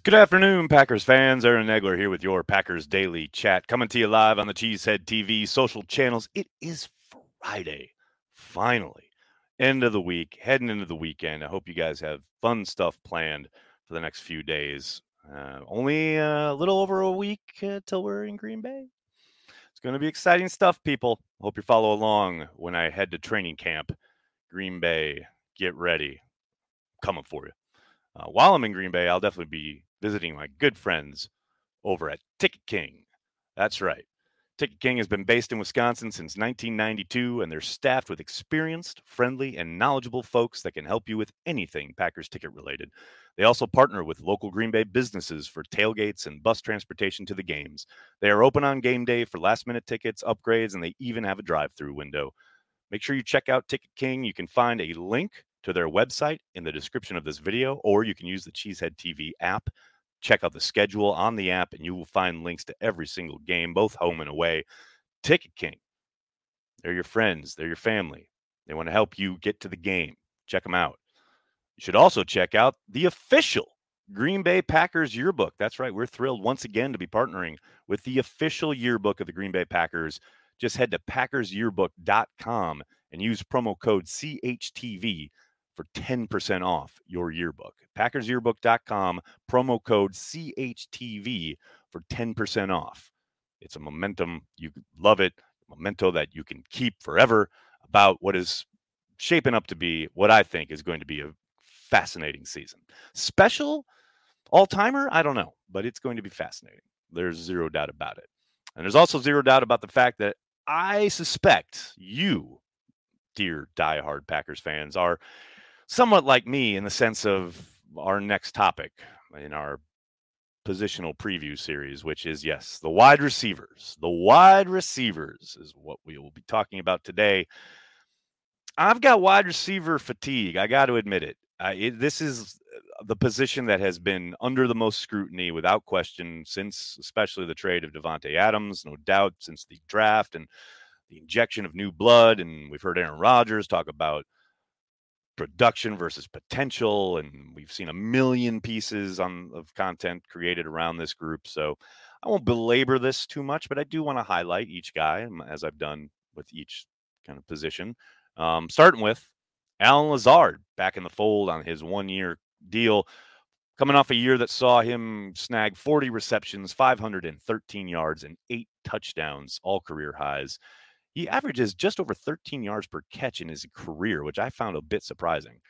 Good afternoon, Packers fans. Aaron Negler here with your Packers Daily Chat, coming to you live on the Cheesehead TV social channels. It is Friday, finally. End of the week, heading into the weekend. I hope you guys have fun stuff planned for the next few days. Only a little over a week till we're in Green Bay. It's going to be exciting stuff, people. Hope you follow along when I head to training camp. Green Bay, get ready. Coming for you. While I'm in Green Bay, I'll definitely be visiting my good friends over at Ticket King. That's right. Ticket King has been based in Wisconsin since 1992, and they're staffed with experienced, friendly, and knowledgeable folks that can help you with anything Packers ticket related. They also partner with local Green Bay businesses for tailgates and bus transportation to the games. They are open on game day for last-minute tickets, upgrades, and they even have a drive-through window. Make sure you check out Ticket King. You can find a link to their website in the description of this video, or you can use the Cheesehead TV app. Check out the schedule on the app, and you will find links to every single game, both home and away. Ticket King, they're your friends, they're your family. They want to help you get to the game. Check them out. You should also check out the official Green Bay Packers yearbook. That's right. We're thrilled once again to be partnering with the official yearbook of the Green Bay Packers. Just head to packersyearbook.com and use promo code CHTV for 10% off your yearbook. Packersyearbook.com, promo code CHTV for 10% off. It's a momentum. You love it. A memento that you can keep forever about what is shaping up to be what I think is going to be a fascinating season. Special all-timer? I don't know, but it's going to be fascinating. There's zero doubt about it. And there's also zero doubt about the fact that I suspect you, dear diehard Packers fans, are somewhat like me in the sense of our next topic in our positional preview series, which is, yes, the wide receivers. The wide receivers is what we will be talking about today. I've got wide receiver fatigue. I got to admit it. This is the position that has been under the most scrutiny, without question, since especially the trade of Davante Adams, no doubt, since the draft and the injection of new blood. And we've heard Aaron Rodgers talk about production versus potential, and we've seen a million pieces of content created around this group. So I won't belabor this too much, but I do want to highlight each guy, as I've done with each kind of position. Starting with Alan Lazard back in the fold on his 1-year deal, coming off a year that saw him snag 40 receptions, 513 yards, and 8 touchdowns, all career highs. He averages just over 13 yards per catch in his career, which I found a bit surprising.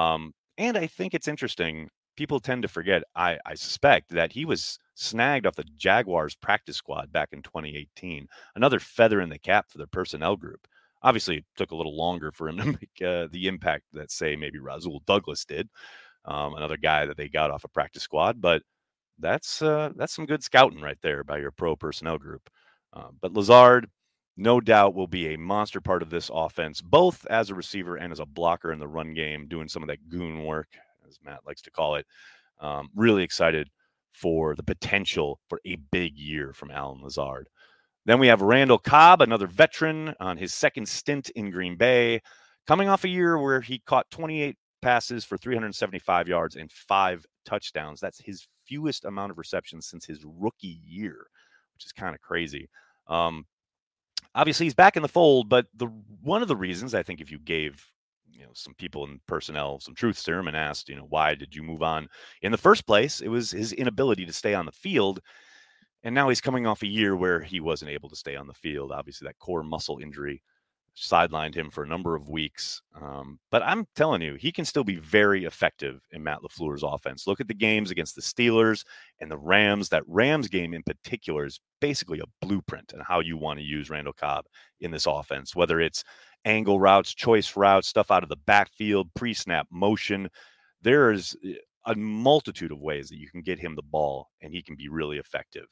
And I think it's interesting. People tend to forget, I suspect, that he was snagged off the Jaguars practice squad back in 2018. Another feather in the cap for their personnel group. Obviously, it took a little longer for him to make the impact that, say, maybe Rasul Douglas did, another guy that they got off a practice squad. But that's some good scouting right there by your pro personnel group. But Lazard, no doubt, will be a monster part of this offense, both as a receiver and as a blocker in the run game, doing some of that goon work, as Matt likes to call it. Really excited for the potential for a big year from Alan Lazard. Then we have Randall Cobb, another veteran on his second stint in Green Bay, coming off a year where he caught 28 passes for 375 yards and 5 touchdowns. That's his fewest amount of receptions since his rookie year, which is kind of crazy. Obviously, he's back in the fold, but one of the reasons, I think, if you gave some people in personnel some truth serum and asked, why did you move on in the first place, it was his inability to stay on the field. And now he's coming off a year where he wasn't able to stay on the field. Obviously, that core muscle injury sidelined him for a number of weeks. But I'm telling you, he can still be very effective in Matt LaFleur's offense. Look at the games against the Steelers and the Rams. That Rams game in particular is basically a blueprint on how you want to use Randall Cobb in this offense, whether it's angle routes, choice routes, stuff out of the backfield, pre-snap motion. There is a multitude of ways that you can get him the ball, and he can be really effective.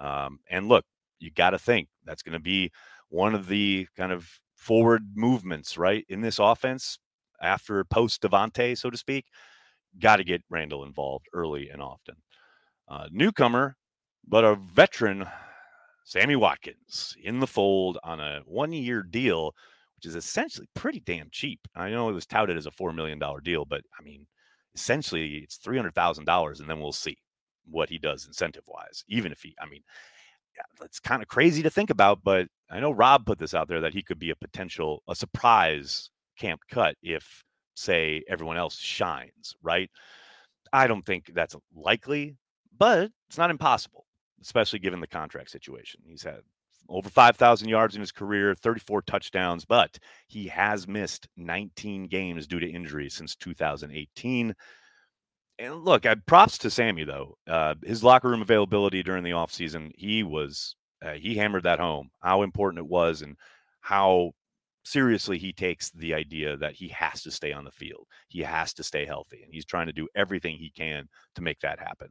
And look, you got to think that's going to be one of the kind of forward movements, right, in this offense after post Davante, so to speak. Got to get Randall involved early and often. Newcomer, but a veteran, Sammy Watkins, in the fold on a 1-year deal, which is essentially pretty damn cheap. I know it was touted as a $4 million deal, but I mean, essentially it's $300,000, and then we'll see what he does incentive wise. Even if it's kind of crazy to think about, but I know Rob put this out there that he could be a surprise camp cut if, say, everyone else shines, right? I don't think that's likely, but it's not impossible, especially given the contract situation. He's had over 5,000 yards in his career, 34 touchdowns, but he has missed 19 games due to injury since 2018. And look, props to Sammy, though. His locker room availability during the offseason, he hammered that home, how important it was and how seriously he takes the idea that he has to stay on the field. He has to stay healthy, and he's trying to do everything he can to make that happen.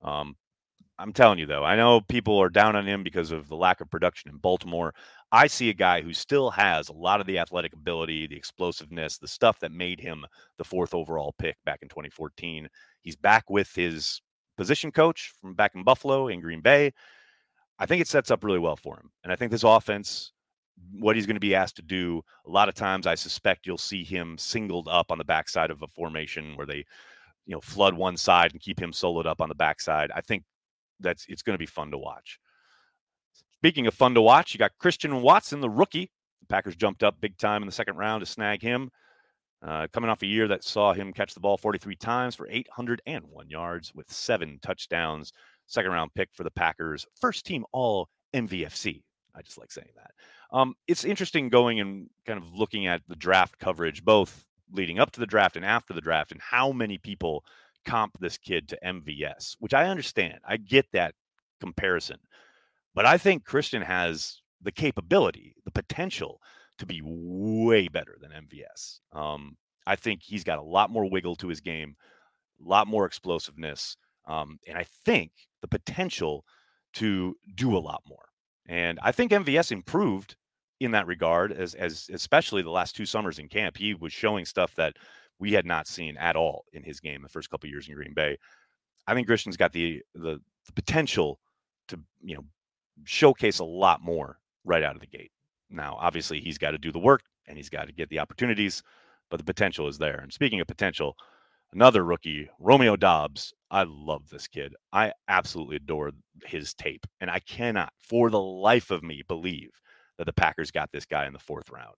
I'm telling you, though, I know people are down on him because of the lack of production in Baltimore. I see a guy who still has a lot of the athletic ability, the explosiveness, the stuff that made him the 4th overall pick back in 2014. He's back with his position coach from back in Buffalo and Green Bay. I think it sets up really well for him. And I think this offense, what he's going to be asked to do, a lot of times I suspect you'll see him singled up on the backside of a formation where they, flood one side and keep him soloed up on the backside. I think it's going to be fun to watch. Speaking of fun to watch, you got Christian Watson, the rookie. The Packers jumped up big time in the second round to snag him. Coming off a year that saw him catch the ball 43 times for 801 yards with 7 touchdowns. Second round pick for the Packers. First team all MVFC. I just like saying that. It's interesting going and kind of looking at the draft coverage, both leading up to the draft and after the draft, and how many people comp this kid to MVS, which I understand. I get that comparison. But I think Christian has the capability, the potential to be way better than MVS. I think he's got a lot more wiggle to his game, a lot more explosiveness, and I think the potential to do a lot more. And I think MVS improved in that regard, as especially the last 2 summers in camp. He was showing stuff that we had not seen at all in his game the first couple of years in Green Bay. I think Christian's got the potential to showcase a lot more right out of the gate. Now, obviously, he's got to do the work and he's got to get the opportunities, but the potential is there. And speaking of potential, another rookie, Romeo Doubs. I love this kid. I absolutely adore his tape. And I cannot, for the life of me, believe that the Packers got this guy in the 4th round.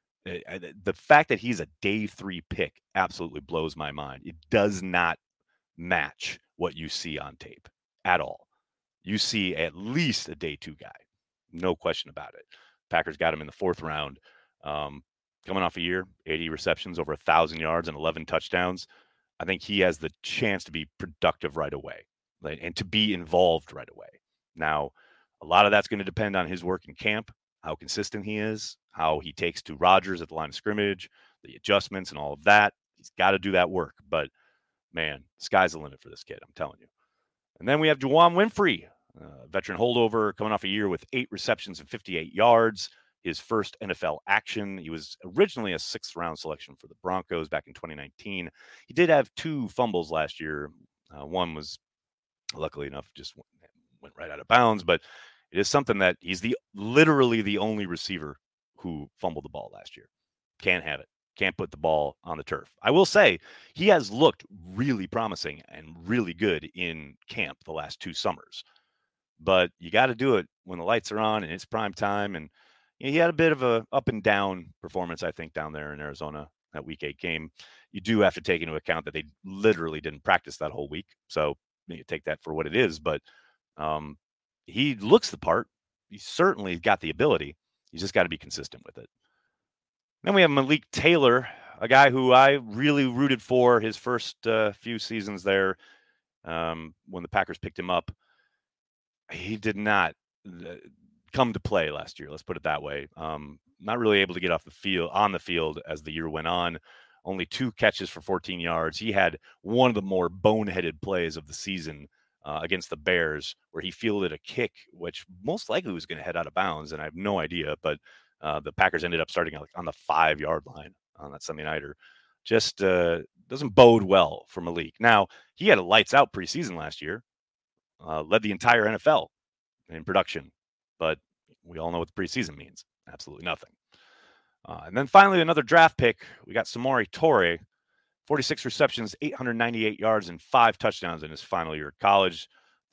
The fact that he's a day 3 pick absolutely blows my mind. It does not match what you see on tape at all. You see at least a day 2 guy. No question about it. Packers got him in the 4th round. Coming off a year, 80 receptions, over 1,000 yards and 11 touchdowns. I think he has the chance to be productive right away and to be involved right away. Now, a lot of that's going to depend on his work in camp, how consistent he is, how he takes to Rodgers at the line of scrimmage, the adjustments and all of that. He's got to do that work. But, man, sky's the limit for this kid, I'm telling you. And then we have Juwann Winfree, veteran holdover, coming off a year with 8 receptions and 58 yards. His first NFL action. He was originally a 6th round selection for the Broncos back in 2019. He did have 2 fumbles last year. One was, luckily enough, just went right out of bounds. But it is something that he's literally the only receiver who fumbled the ball last year. Can't have it. Can't put the ball on the turf. I will say he has looked really promising and really good in camp the last 2 summers. But you got to do it when the lights are on and it's prime time. And he had a bit of a up and down performance, I think, down there in Arizona, that week 8 game. You do have to take into account that they literally didn't practice that whole week. So you take that for what it is. But he looks the part. He certainly got the ability. He's just got to be consistent with it. Then we have Malik Taylor, a guy who I really rooted for his first few seasons there when the Packers picked him up. He did not come to play last year. Let's put it that way. Not really able to get on the field as the year went on. Only 2 catches for 14 yards. He had one of the more boneheaded plays of the season against the Bears, where he fielded a kick, which most likely was going to head out of bounds, and I have no idea. But the Packers ended up starting on the 5-yard line on that Sunday nighter. Just doesn't bode well for Malik. Now, he had a lights-out preseason last year, led the entire NFL in production, but we all know what the preseason means. Absolutely nothing. And then finally, another draft pick. We got Samori Toure, 46 receptions, 898 yards, and 5 touchdowns in his final year of college.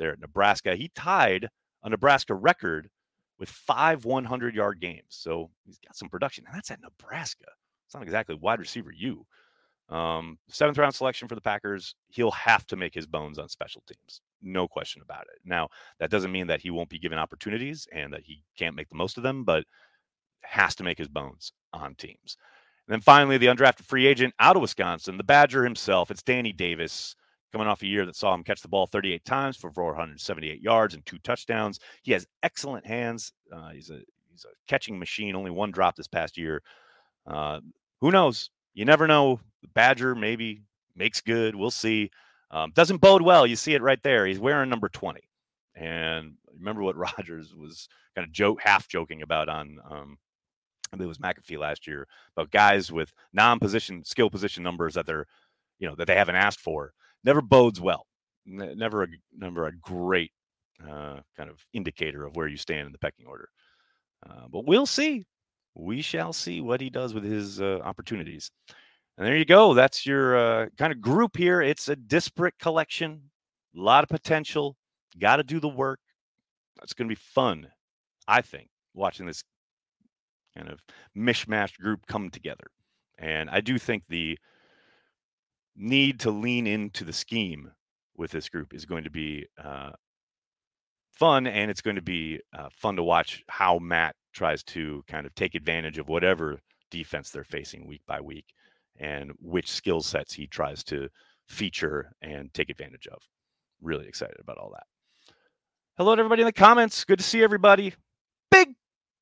there at Nebraska. He tied a Nebraska record with 5 100-yard games. So he's got some production. And that's at Nebraska. It's not exactly wide receiver U. Seventh round selection for the Packers. He'll have to make his bones on special teams. No question about it. Now, that doesn't mean that he won't be given opportunities and that he can't make the most of them, but has to make his bones on teams. And then finally, the undrafted free agent out of Wisconsin, the Badger himself. It's Danny Davis, coming off a year that saw him catch the ball 38 times for 478 yards and 2 touchdowns. He has excellent hands. He's a catching machine. Only 1 drop this past year. Who knows? You never know. The Badger maybe makes good. We'll see. Doesn't bode well. You see it right there. He's wearing number 20. And remember what Rodgers was kind of half joking about on I believe it was McAfee last year, about guys with non-position skill position numbers that they're, that they haven't asked for. Never bodes well. Never a great kind of indicator of where you stand in the pecking order. But we'll see. We shall see what he does with his opportunities. And there you go. That's your kind of group here. It's a disparate collection, a lot of potential. Got to do the work. It's going to be fun, I think, watching this kind of mishmashed group come together. And I do think the need to lean into the scheme with this group is going to be fun, and it's going to be fun to watch how Matt tries to kind of take advantage of whatever defense they're facing week by week and which skill sets he tries to feature and take advantage of. Really excited about all that. Hello to everybody in the comments. Good to see everybody. Big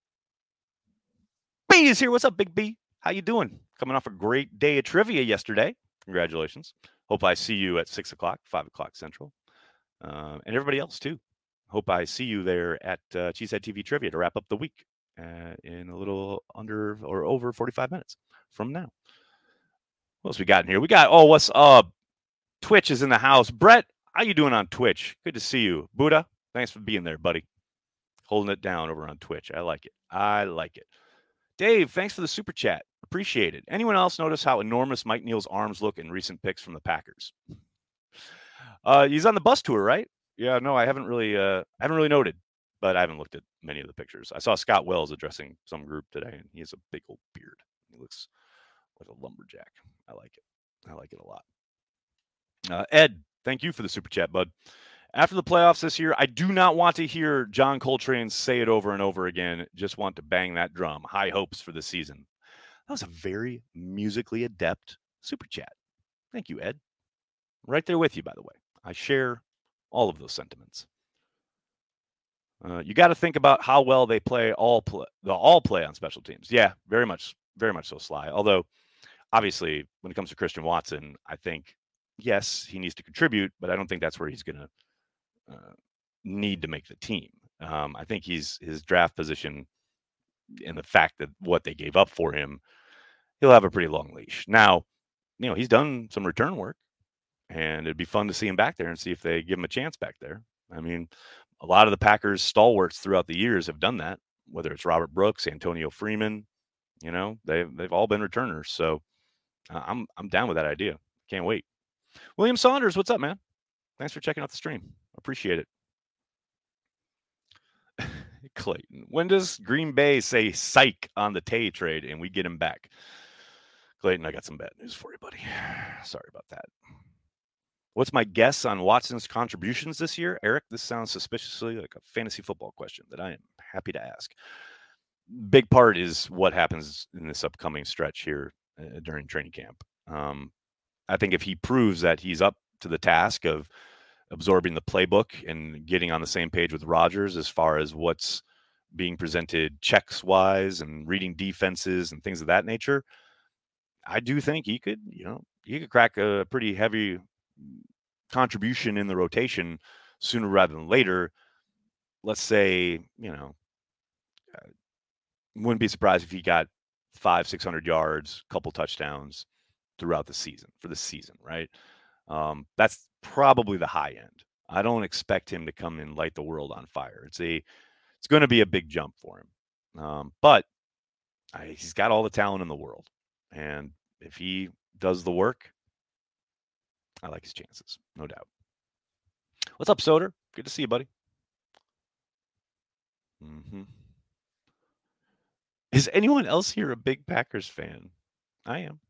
B is here. What's up, Big B? How you doing? Coming off a great day of trivia yesterday. Congratulations. Hope I see you at 6 o'clock, 5 o'clock Central. And everybody else, too. Hope I see you there at Cheesehead TV Trivia to wrap up the week in a little under or over 45 minutes from now. What else we got in here? We got, what's up? Twitch is in the house. Brett, how you doing on Twitch? Good to see you. Buddha, thanks for being there, buddy. Holding it down over on Twitch. I like it. Dave, thanks for the super chat. Appreciate it. Anyone else notice how enormous Mike Neal's arms look in recent picks from the Packers? He's on the bus tour, right? Yeah, no, I haven't really noted, but I haven't looked at many of the pictures. I saw Scott Wells addressing some group today, and he has a big old beard. He looks like a lumberjack. I like it. I like it a lot. Ed, thank you for the super chat, bud. After the playoffs this year, I do not want to hear John Coltrane say it over and over again. Just want to bang that drum. High hopes for the season. That was a very musically adept super chat. Thank you, Ed. Right there with you, by the way. I share all of those sentiments. You got to think about how well they play all play on special teams. Yeah, very much so, Sly. Although, obviously, when it comes to Christian Watson, I think, yes, he needs to contribute, but I don't think that's where he's going to need to make the team. I think his draft position and the fact that what they gave up for him, he'll have a pretty long leash. Now, he's done some return work, and it'd be fun to see him back there and see if they give him a chance back there. I mean, a lot of the Packers stalwarts throughout the years have done that, whether it's Robert Brooks, Antonio Freeman, they've all been returners. So I'm down with that idea. Can't wait. William Saunders, what's up, man? Thanks for checking out the stream. Appreciate it. Clayton, when does Green Bay say psych on the Tay trade and we get him back? Clayton, I got some bad news for you, buddy. Sorry about that. What's my guess on Watson's contributions this year? Eric, this sounds suspiciously like a fantasy football question that I am happy to ask. Big part is what happens in this upcoming stretch here during training camp. I think if he proves that he's up to the task of absorbing the playbook and getting on the same page with Rodgers as far as what's being presented checks wise and reading defenses and things of that nature, I do think he could crack a pretty heavy contribution in the rotation sooner rather than later. Let's say, wouldn't be surprised if he got 500-600 yards, couple touchdowns throughout the season for the season, right? That's probably the high end. I don't expect him to come and light the world on fire. It's going to be a big jump for him. But he's got all the talent in the world. And if he does the work, I like his chances, no doubt. What's up, Soder? Good to see you, buddy. Mm-hmm. Is anyone else here a big Packers fan? I am.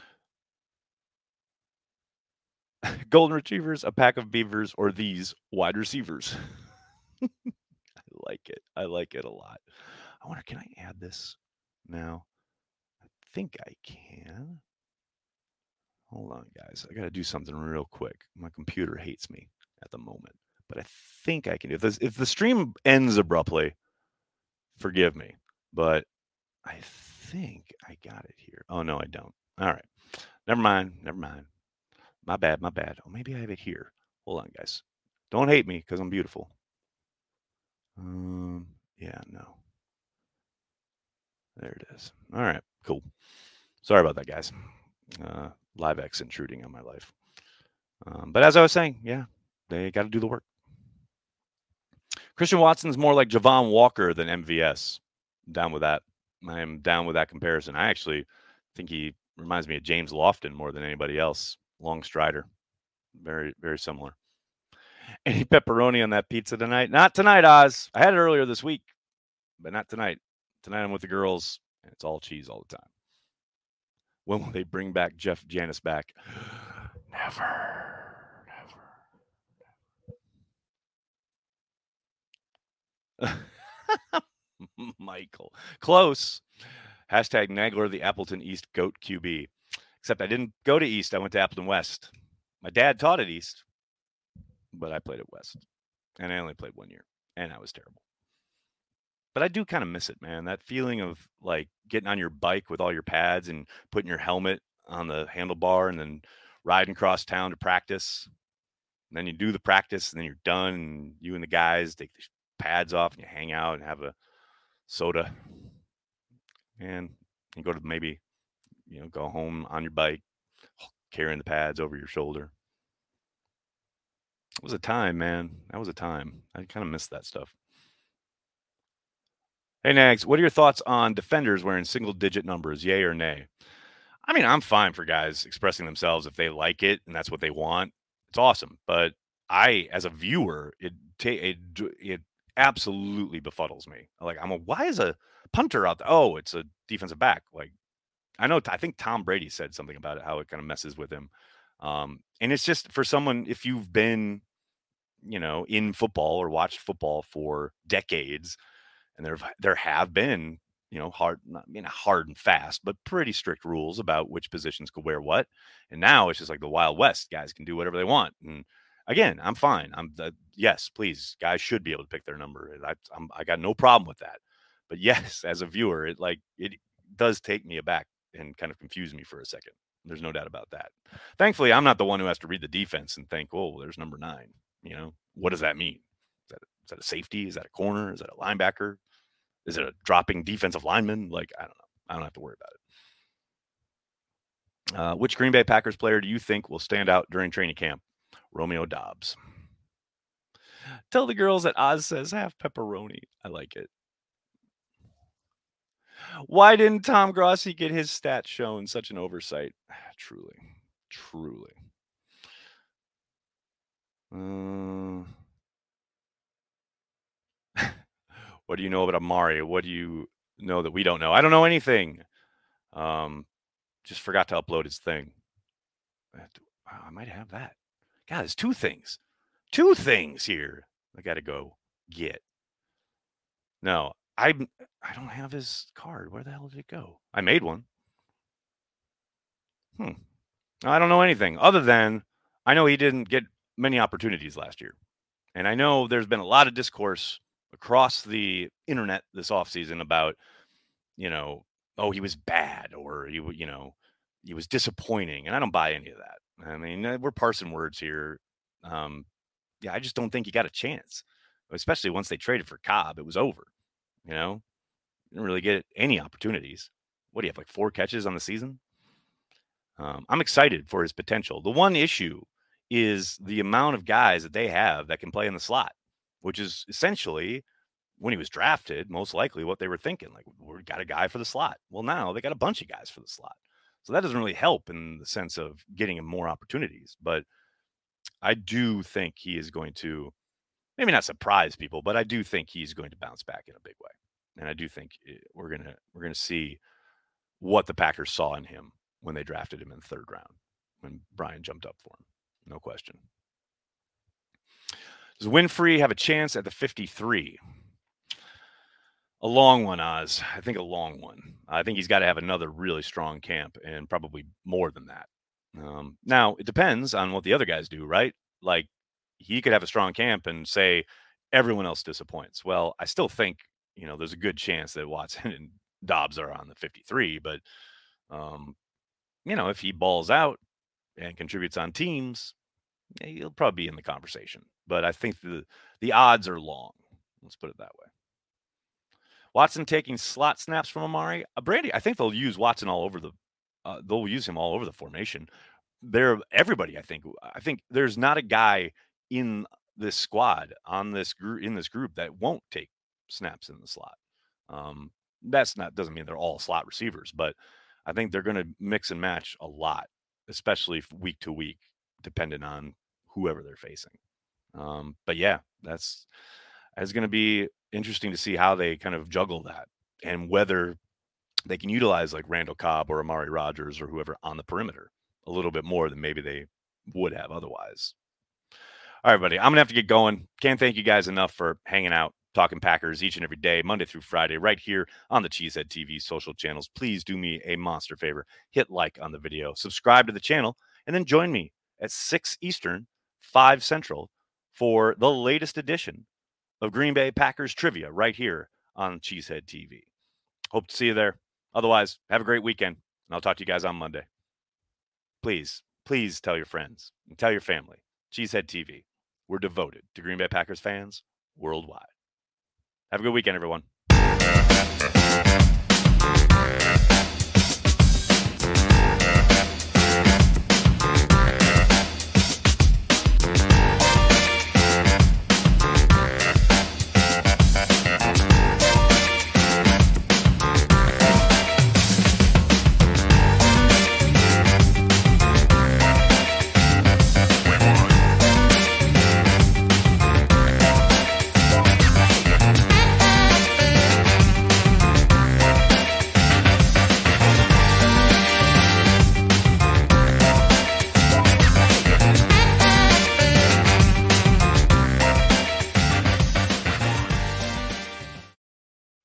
Golden retrievers, a pack of beavers, or these wide receivers. I like it. I like it a lot. I wonder, can I add this now? I think I can. Hold on, guys. I got to do something real quick. My computer hates me at the moment, but I think I can do this. If the stream ends abruptly, forgive me, but I think I got it here. Oh, no, I don't. All right. Never mind. Never mind. My bad. My bad. Oh, maybe I have it here. Hold on, guys. Don't hate me because I'm beautiful. Yeah, no. There it is. All right, cool. Sorry about that, guys. LiveX intruding on my life. But as I was saying, yeah, they got to do the work. Christian Watson's more like Javon Walker than MVS. I'm down with that. I am down with that comparison. I actually think he reminds me of James Lofton more than anybody else. Long strider. Very, very similar. Any pepperoni on that pizza tonight? Not tonight, Oz. I had it earlier this week, but not tonight. Tonight I'm with the girls, and it's all cheese all the time. When will they bring back Jeff Janis back? Never. Michael. Close. Hashtag Nagler, the Appleton East GOAT QB. Except I didn't go to East. I went to Appleton West. My dad taught at East, but I played at West. And I only played 1 year, and I was terrible. But I do kind of miss it, man. That feeling of like getting on your bike with all your pads and putting your helmet on the handlebar and then riding across town to practice. And then you do the practice and then you're done. And you and the guys take the pads off and you hang out and have a soda. And you go to maybe, go home on your bike, carrying the pads over your shoulder. It was a time, man. That was a time. I kind of miss that stuff. Hey, Nags, what are your thoughts on defenders wearing single digit numbers, yay or nay? I mean, I'm fine for guys expressing themselves if they like it and that's what they want. It's awesome. But I, as a viewer, it absolutely befuddles me. Like, why is a punter out there? Oh, it's a defensive back. Like, I think Tom Brady said something about it, how it kind of messes with him. And it's just for someone, if you've been, in football or watched football for decades, and there have been, hard and fast, but pretty strict rules about which positions could wear what. And now it's just like the Wild West. Guys can do whatever they want. And again, I'm fine. Yes, please, guys should be able to pick their number. I got no problem with that. But yes, as a viewer, it does take me aback and kind of confuse me for a second. There's no doubt about that. Thankfully, I'm not the one who has to read the defense and think, oh, there's number 9. What does that mean? Is that a safety? Is that a corner? Is that a linebacker? Is it a dropping defensive lineman? Like, I don't know. I don't have to worry about it. Which Green Bay Packers player do you think will stand out during training camp? Romeo Dobbs. Tell the girls that Oz says half pepperoni. I like it. Why didn't Tom Grossi get his stats shown? Such an oversight. Truly. What do you know about Amari? What do you know that we don't know? I don't know anything. Just forgot to upload his thing. I might have that. God, there's 2 things. 2 things here. I got to go get. No, I don't have his card. Where the hell did it go? I made one. I don't know anything other than I know he didn't get many opportunities last year. And I know there's been a lot of discourse across the internet this offseason about, oh, he was bad or he was disappointing. And I don't buy any of that. I mean, we're parsing words here. I just don't think he got a chance, especially once they traded for Cobb. It was over. Didn't really get any opportunities. What do you have, like 4 catches on the season? I'm excited for his potential. The one issue is the amount of guys that they have that can play in the slot, which is essentially when he was drafted, most likely what they were thinking. Like, we got a guy for the slot. Well, now they got a bunch of guys for the slot. So that doesn't really help in the sense of getting him more opportunities. But I do think he is going to maybe not surprise people, but I do think he's going to bounce back in a big way. And I do think we're gonna see what the Packers saw in him when they drafted him in the third round, when Brian jumped up for him. No question. Does Winfrey have a chance at the 53? A long one, Oz. I think a long one. I think he's got to have another really strong camp and probably more than that. Now, it depends on what the other guys do, right? Like, he could have a strong camp and say everyone else disappoints. Well, I still think, there's a good chance that Watson and Dobbs are on the 53, but, if he balls out and contributes on teams, he'll probably be in the conversation. But I think the odds are long. Let's put it that way. Watson taking slot snaps from Amari. Brandy, I think they'll use Watson all over they'll use him all over the formation. Everybody, I think there's not a guy in this squad in this group that won't take snaps in the slot. Doesn't mean they're all slot receivers, but I think they're going to mix and match a lot, especially week to week, depending on whoever they're facing. But yeah, it's going to be interesting to see how they kind of juggle that and whether they can utilize like Randall Cobb or Amari Rodgers or whoever on the perimeter a little bit more than maybe they would have otherwise. All right, buddy, I'm going to have to get going. Can't thank you guys enough for hanging out, talking Packers each and every day, Monday through Friday, right here on the Cheesehead TV social channels. Please do me a monster favor. Hit like on the video, subscribe to the channel, and then join me at 6 Eastern, 5 Central for the latest edition of Green Bay Packers trivia right here on Cheesehead TV. Hope to see you there. Otherwise, have a great weekend, and I'll talk to you guys on Monday. Please tell your friends and tell your family. Cheesehead TV. We're devoted to Green Bay Packers fans worldwide. Have a good weekend, everyone.